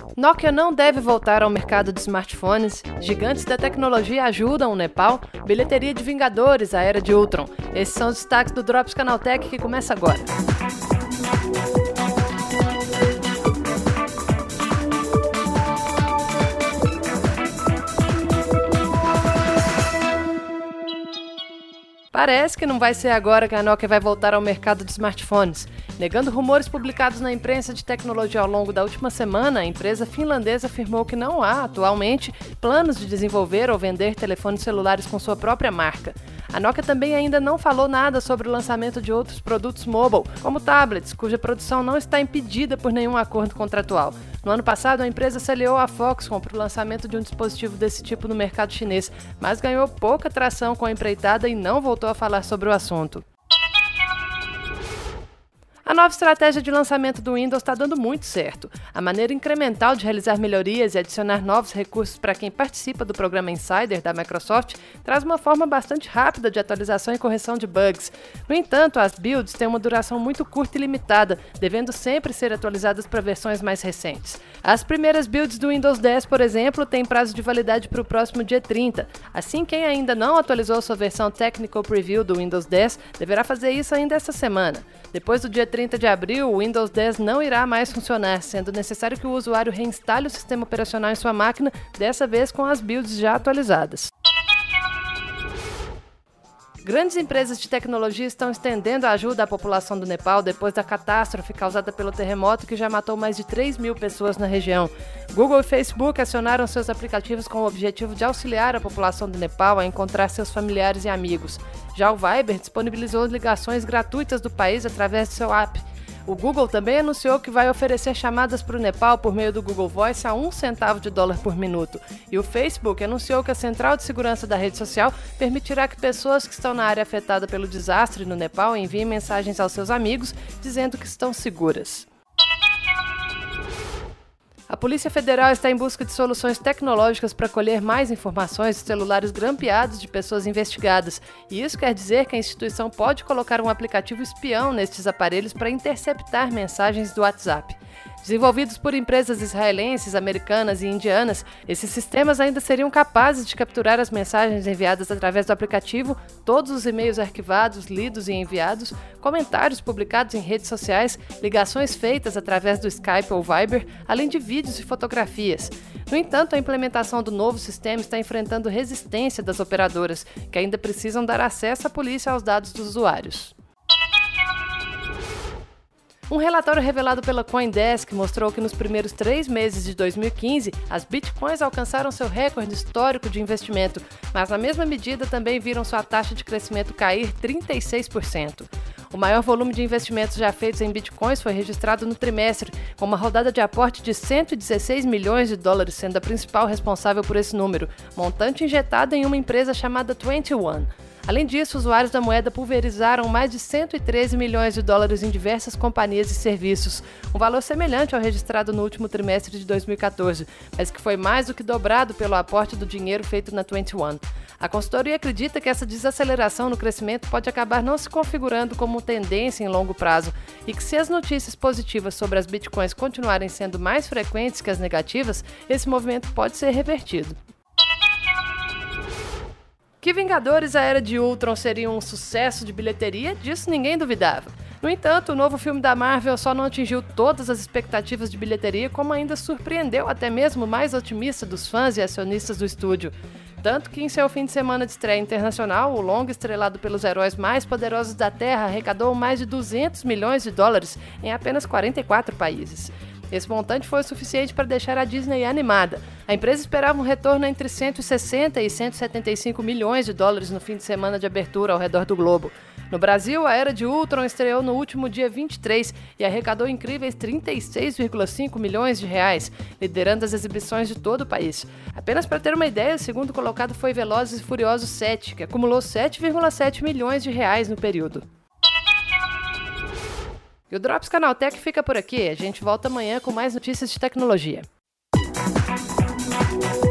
Nokia não deve voltar ao mercado de smartphones. Gigantes da tecnologia ajudam o Nepal. Bilheteria de Vingadores, a Era de Ultron. Esses são os destaques do Drops Canaltech, que começa agora. Parece que não vai ser agora que a Nokia vai voltar ao mercado de smartphones. Negando rumores publicados na imprensa de tecnologia ao longo da última semana, a empresa finlandesa afirmou que não há, atualmente, planos de desenvolver ou vender telefones celulares com sua própria marca. A Nokia também ainda não falou nada sobre o lançamento de outros produtos mobile, como tablets, cuja produção não está impedida por nenhum acordo contratual. No ano passado, a empresa se aliou à Foxconn para o lançamento de um dispositivo desse tipo no mercado chinês, mas ganhou pouca tração com a empreitada e não voltou a falar sobre o assunto. A nova estratégia de lançamento do Windows está dando muito certo. A maneira incremental de realizar melhorias e adicionar novos recursos para quem participa do programa Insider da Microsoft traz uma forma bastante rápida de atualização e correção de bugs. No entanto, as builds têm uma duração muito curta e limitada, devendo sempre ser atualizadas para versões mais recentes. As primeiras builds do Windows 10, por exemplo, têm prazo de validade para o próximo dia 30. Assim, quem ainda não atualizou sua versão Technical Preview do Windows 10 deverá fazer isso ainda essa semana. Depois do dia 30 de abril, o Windows 10 não irá mais funcionar, sendo necessário que o usuário reinstale o sistema operacional em sua máquina, dessa vez com as builds já atualizadas. Grandes empresas de tecnologia estão estendendo a ajuda à população do Nepal depois da catástrofe causada pelo terremoto que já matou mais de 3.000 pessoas na região. Google e Facebook acionaram seus aplicativos com o objetivo de auxiliar a população do Nepal a encontrar seus familiares e amigos. Já o Viber disponibilizou ligações gratuitas do país através de seu app. O Google também anunciou que vai oferecer chamadas para o Nepal por meio do Google Voice a $0,01 por minuto. E o Facebook anunciou que a Central de Segurança da rede social permitirá que pessoas que estão na área afetada pelo desastre no Nepal enviem mensagens aos seus amigos dizendo que estão seguras. A Polícia Federal está em busca de soluções tecnológicas para colher mais informações de celulares grampeados de pessoas investigadas. E isso quer dizer que a instituição pode colocar um aplicativo espião nestes aparelhos para interceptar mensagens do WhatsApp. Desenvolvidos por empresas israelenses, americanas e indianas, esses sistemas ainda seriam capazes de capturar as mensagens enviadas através do aplicativo, todos os e-mails arquivados, lidos e enviados, comentários publicados em redes sociais, ligações feitas através do Skype ou Viber, além de vídeos e fotografias. No entanto, a implementação do novo sistema está enfrentando resistência das operadoras, que ainda precisam dar acesso à polícia aos dados dos usuários. Um relatório revelado pela CoinDesk mostrou que nos primeiros 3 meses de 2015, as bitcoins alcançaram seu recorde histórico de investimento, mas na mesma medida também viram sua taxa de crescimento cair 36%. O maior volume de investimentos já feitos em bitcoins foi registrado no trimestre, com uma rodada de aporte de $116 milhões, sendo a principal responsável por esse número, montante injetado em uma empresa chamada 21. Além disso, usuários da moeda pulverizaram mais de $113 milhões em diversas companhias e serviços, um valor semelhante ao registrado no último trimestre de 2014, mas que foi mais do que dobrado pelo aporte do dinheiro feito na 21. A consultoria acredita que essa desaceleração no crescimento pode acabar não se configurando como tendência em longo prazo e que, se as notícias positivas sobre as bitcoins continuarem sendo mais frequentes que as negativas, esse movimento pode ser revertido. Que Vingadores, a Era de Ultron seria um sucesso de bilheteria, disso ninguém duvidava. No entanto, o novo filme da Marvel só não atingiu todas as expectativas de bilheteria, como ainda surpreendeu até mesmo o mais otimista dos fãs e acionistas do estúdio. Tanto que em seu fim de semana de estreia internacional, o longa estrelado pelos heróis mais poderosos da Terra arrecadou mais de $200 milhões em apenas 44 países. Esse montante foi o suficiente para deixar a Disney animada. A empresa esperava um retorno entre 160 e $175 milhões no fim de semana de abertura ao redor do globo. No Brasil, a Era de Ultron estreou no último dia 23 e arrecadou incríveis R$36,5 milhões, liderando as exibições de todo o país. Apenas para ter uma ideia, o segundo colocado foi Velozes e Furiosos 7, que acumulou R$7,7 milhões no período. E o Drops Canaltech fica por aqui. A gente volta amanhã com mais notícias de tecnologia.